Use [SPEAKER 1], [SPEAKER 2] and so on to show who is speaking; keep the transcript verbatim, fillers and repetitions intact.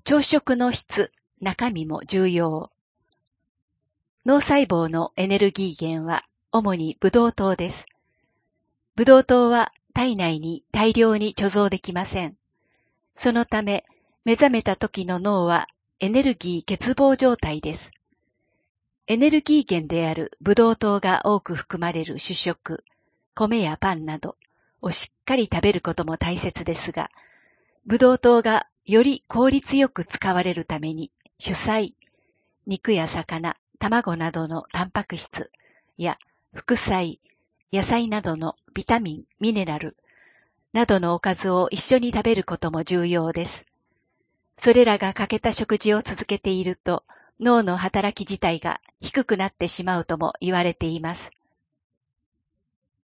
[SPEAKER 1] 朝食の質、中身も重要。脳細胞のエネルギー源は主にブドウ糖です。ブドウ糖は体内に大量に貯蔵できません。そのため、目覚めた時の脳はエネルギー欠乏状態です。エネルギー源であるブドウ糖が多く含まれる主食、米やパンなどをしっかり食べることも大切ですが、ブドウ糖がより効率よく使われるために主菜、肉や魚、卵などのタンパク質や副菜、野菜などのビタミン、ミネラルなどのおかずを一緒に食べることも重要です。それらが欠けた食事を続けていると、脳の働き自体が低くなってしまうとも言われています。